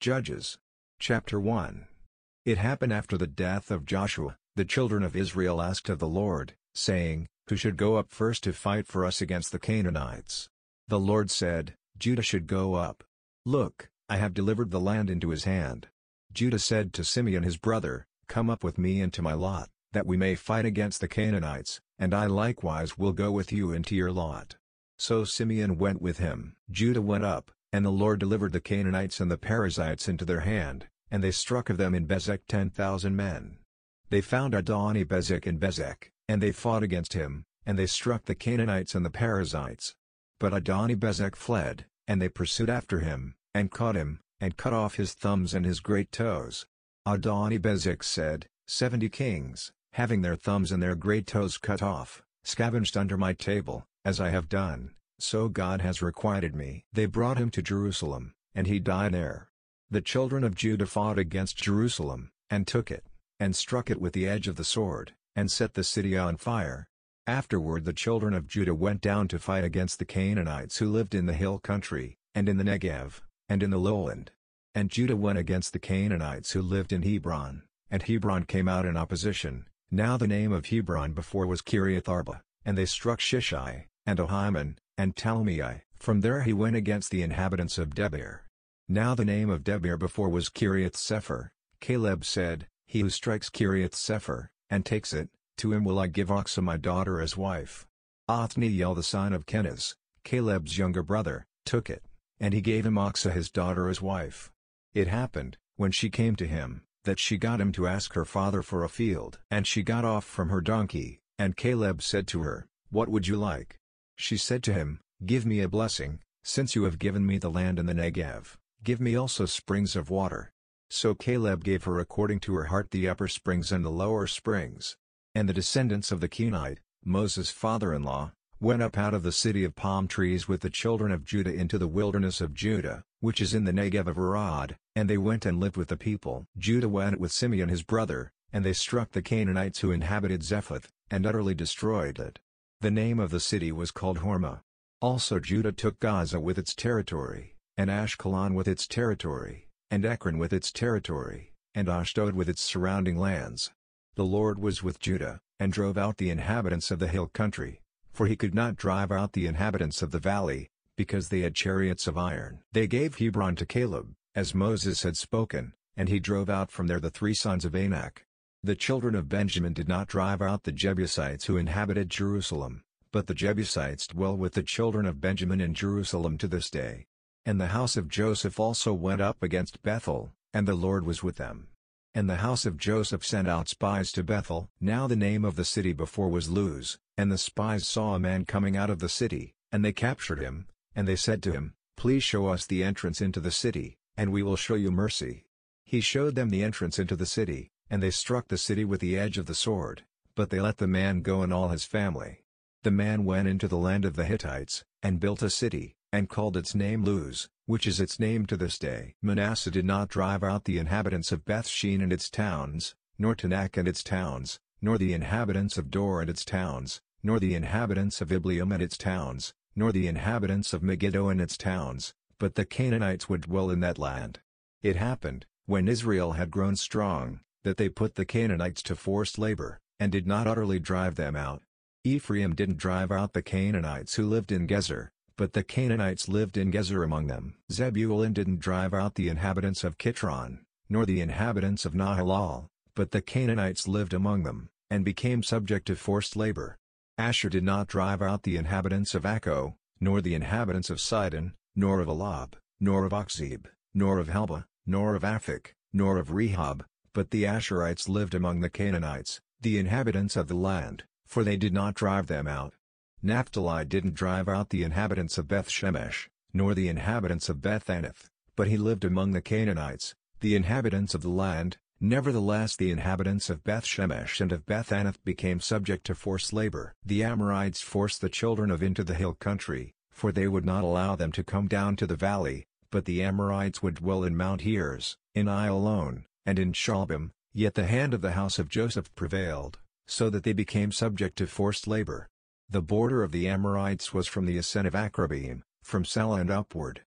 Judges. Chapter 1. It happened after the death of Joshua, the children of Israel asked of the Lord, saying, Who should go up first to fight for us against the Canaanites? The Lord said, Judah should go up. Look, I have delivered the land into his hand. Judah said to Simeon his brother, Come up with me into my lot, that we may fight against the Canaanites, and I likewise will go with you into your lot. So Simeon went with him. Judah went up, and the Lord delivered the Canaanites and the Perizzites into their hand, and they struck of them in Bezek 10,000 men. They found Adoni-Bezek in Bezek, and they fought against him, and they struck the Canaanites and the Perizzites. But Adoni-Bezek fled, and they pursued after him, and caught him, and cut off his thumbs and his great toes. Adoni-Bezek said, 70 kings, having their thumbs and their great toes cut off, scavenged under my table, as I have done, so God has requited me. They brought him to Jerusalem, and he died there. The children of Judah fought against Jerusalem, and took it, and struck it with the edge of the sword, and set the city on fire. Afterward the children of Judah went down to fight against the Canaanites who lived in the hill country, and in the Negev, and in the lowland. And Judah went against the Canaanites who lived in Hebron, and Hebron came out in opposition. Now the name of Hebron before was Kiriath-Arba, and they struck Shishai, and Ahiman, and Talmai. From there he went against the inhabitants of Debir. Now the name of Debir before was Kiriath-Sepher. Caleb said, He who strikes Kiriath-Sepher, and takes it, to him will I give Achsah my daughter as wife. Othniel the son of Kenaz, Caleb's younger brother, took it, and he gave him Achsah his daughter as wife. It happened, when she came to him, that she got him to ask her father for a field. And she got off from her donkey, and Caleb said to her, What would you like? She said to him, Give me a blessing, since you have given me the land in the Negev, give me also springs of water. So Caleb gave her according to her heart the upper springs and the lower springs. And the descendants of the Kenite, Moses' father-in-law, went up out of the city of palm trees with the children of Judah into the wilderness of Judah, which is in the Negev of Arad, and they went and lived with the people. Judah went with Simeon his brother, and they struck the Canaanites who inhabited Zephath, and utterly destroyed it. The name of the city was called Hormah. Also Judah took Gaza with its territory, and Ashkelon with its territory, and Ekron with its territory, and Ashdod with its surrounding lands. The Lord was with Judah, and drove out the inhabitants of the hill country, for he could not drive out the inhabitants of the valley, because they had chariots of iron. They gave Hebron to Caleb, as Moses had spoken, and he drove out from there the 3 sons of Anak. The children of Benjamin did not drive out the Jebusites who inhabited Jerusalem, but the Jebusites dwell with the children of Benjamin in Jerusalem to this day. And the house of Joseph also went up against Bethel, and the Lord was with them. And the house of Joseph sent out spies to Bethel. Now the name of the city before was Luz, and the spies saw a man coming out of the city, and they captured him, and they said to him, Please show us the entrance into the city, and we will show you mercy. He showed them the entrance into the city, and they struck the city with the edge of the sword, but they let the man go and all his family. The man went into the land of the Hittites, and built a city, and called its name Luz, which is its name to this day. Manasseh did not drive out the inhabitants of Bethshean and its towns, nor Tanakh and its towns, nor the inhabitants of Dor and its towns, nor the inhabitants of Ibleam and its towns, nor the inhabitants of Megiddo and its towns, but the Canaanites would dwell in that land. It happened, when Israel had grown strong, that they put the Canaanites to forced labor, and did not utterly drive them out. Ephraim didn't drive out the Canaanites who lived in Gezer, but the Canaanites lived in Gezer among them. Zebulun didn't drive out the inhabitants of Kitron, nor the inhabitants of Nahalal, but the Canaanites lived among them, and became subject to forced labor. Asher did not drive out the inhabitants of Akko, nor the inhabitants of Sidon, nor of Elab, nor of Achzib, nor of Helba, nor of Aphik, nor of Rehob, but the Asherites lived among the Canaanites, the inhabitants of the land, for they did not drive them out. Naphtali didn't drive out the inhabitants of Beth-Shemesh, nor the inhabitants of Beth-Anath, but he lived among the Canaanites, the inhabitants of the land. Nevertheless the inhabitants of Beth-Shemesh and of Beth-Anath became subject to forced labor. The Amorites forced the children of into the hill country, for they would not allow them to come down to the valley, but the Amorites would dwell in Mount Heres, in Ayalon, and in Shaalbim, yet the hand of the house of Joseph prevailed, so that they became subject to forced labor. The border of the Amorites was from the ascent of Akrabim, from Sela and upward,